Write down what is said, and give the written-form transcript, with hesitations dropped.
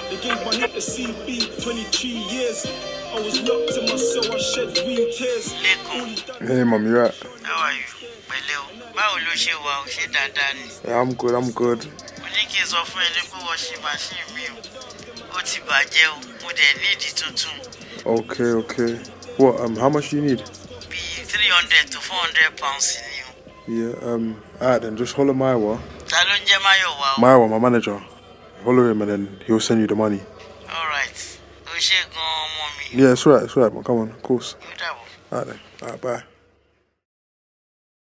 They gave my hit the CB 23 years. I was locked in my cell, I shed green tears. Hey, mom, you right? How are you? Pẹ̀lẹ́ o. Báwo ló ṣe wà o? Ṣé dáadáa ni? Yeah, I'm good. Mo ní kí n sọ fún ẹni pé washing machine mi o. Ó ti bàjẹ́ o. Mo dẹ̀ need tuntun. Okay. What? How much do you need? Bí 300 to 400 pounds ni o. Yeah. Alright then, just holler Maiwa. Ta ló ń jẹ́ Máyọ̀wá o? Maiwa, my manager. Holler him and then he'll send you the money. Alright. Ó ṣe gan-an ọmọ mi. Yeah, it's right, man. Come on, of course. Ó dàbọ̀. Alright then. Alright, bye.